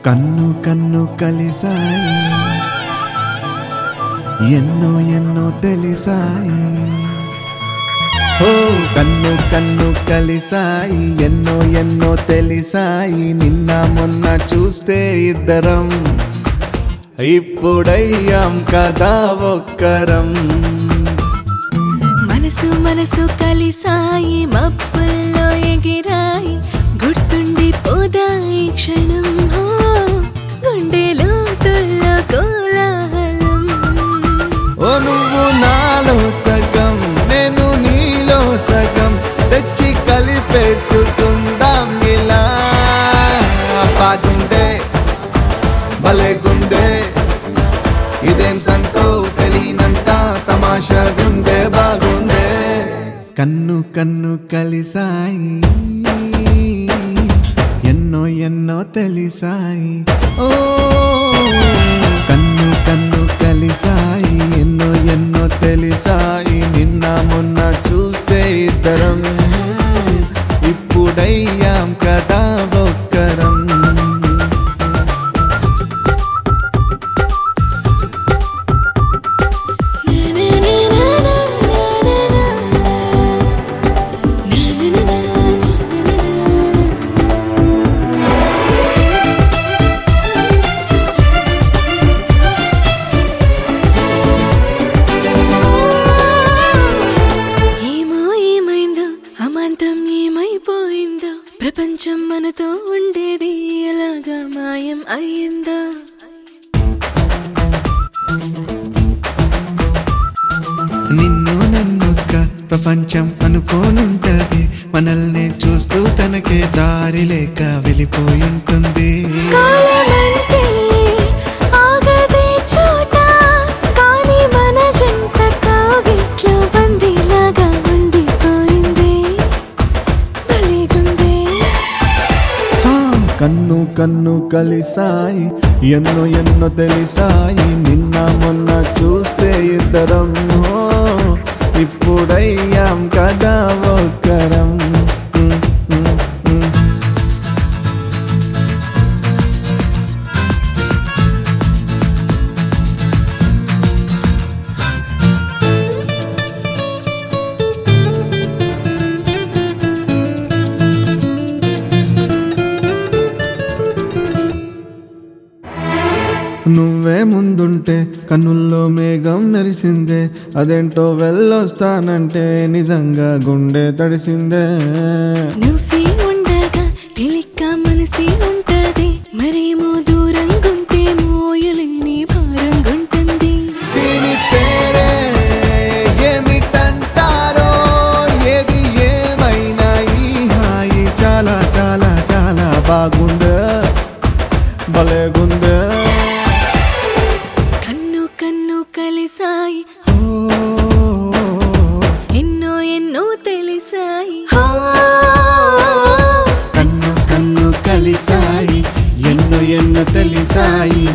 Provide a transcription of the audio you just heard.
కన్ను కన్ను కలిసాయి ఎన్నో ఎన్నో తెలిసాయి ఓ కన్ను కన్ను కలిసాయి ఎన్నో ఎన్నో తెలిసాయి నిన్న మొన్న చూస్తే ఇద్దరం ఇప్పుడయ్యాం కదా ఒక్కరం మనసు మనసు కలిసాయి మబ్బుల్లో ఎగిరాయి గుర్తుండి పోదాయి క్షణం గుండెలో తుల్లో కోలాహలం ఓ నువ్వు నాలో సగం నేను నీలో సగం తెచ్చి కలిపేసుకుందాం ఇలా బాగుందే భలేగుందే ఇదేం సంతో తెలియనంత తమాషాగుందే బాగుందే కన్ను కన్ను కలిసాయి ఎన్నో ఎన్నో తెలిసాయి ఓ కన్ను కన్ను కలిసాయి ఎన్నో ఎన్నో తెలిసాయి నిన్న మొన్న చూస్తే ఇద్దరం ఇప్పుడయ్యాం కదా ఒక్కరం ఏమైపోయిందో ప్రపంచం మనతో ఉండేది ఎలాగా మాయం అయ్యిందో నిన్ను నన్నొక్క ప్రపంచం అనుకోనుంటది మనల్ని చూస్తూ తనకే దారి లేక వెళ్ళిపోయుంటుంది కన్ను కన్ను కలిసాయి ఎన్నో ఎన్నో తెలిసాయి నిన్న మొన్న చూస్తే ఇద్దరం ఇప్పుడయ్యాం కదా ఒక్కరం నువ్వే ముందుంటే కన్నుల్లో మేఘం మెరిసిందే అదేంటో వెళ్ళొస్తానంటే నిజంగా గుండె తడిసిందే నువ్వే ఉండగా తెలిక్క మనసి ఉంటది మరేమో దూరంగుంటే మోయలేని భారంగుంటుంది దీని పేరే ఏమిటంటారో ఏది ఏమైనా ఈ హాయి చాలా చాలా చాలా బాగుందే భలేగుందే కలిసాయి ఎన్నో ఎన్నో తెలిసాయి కన్ను కన్ను కలిసాయి ఎన్నో ఎన్నో తెలిసాయి